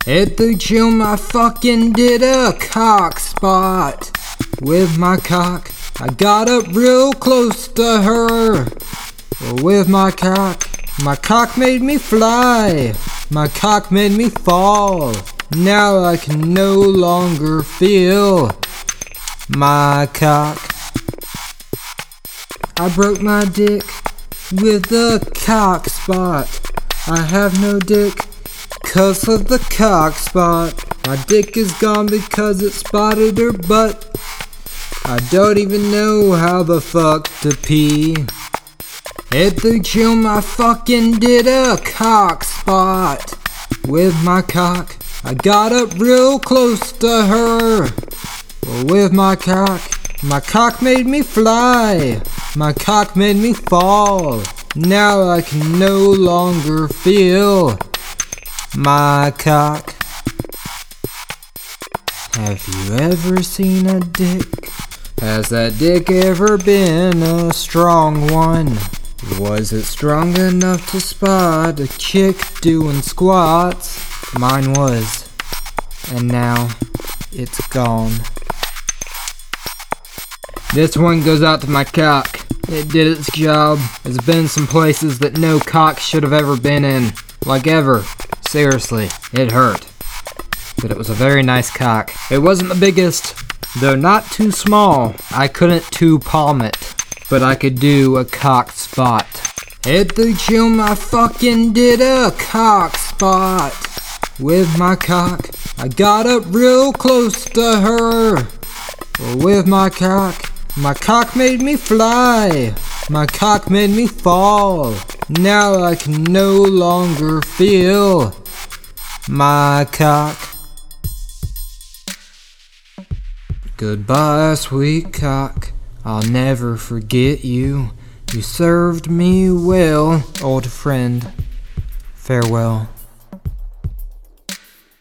At the gym I fucking did a cock spot. With my cock, I got up real close to her. With my cock made me fly. My cock made me fall. Now I can no longer feel my cock. I broke my dick with a cock spot. I have no dick 'cause of the cock spot. My dick is gone because it spotted her butt. I don't even know how the fuck to pee. At the gym I fucking did a cock spot. With my cock, I got up real close to her. With my cock made me fly. My cock made me fall. Now I can no longer feel my cock. Have you ever seen a dick? Has that dick ever been a strong one? Was it strong enough to spot a chick doing squats? Mine was. And now it's gone. This one goes out to my cock. It did its job. It's been some places that no cock should have ever been in. Like ever. Seriously, it hurt. But it was a very nice cock. It wasn't the biggest, though not too small. I couldn't palm it, but I could do a cock spot. At the gym I fucking did a cock spot. With my cock, I got up real close to her. With my cock made me fly. My cock made me fall. Now I can no longer feel my cock. Goodbye, sweet cock. I'll never forget you. You served me well, old friend. Farewell.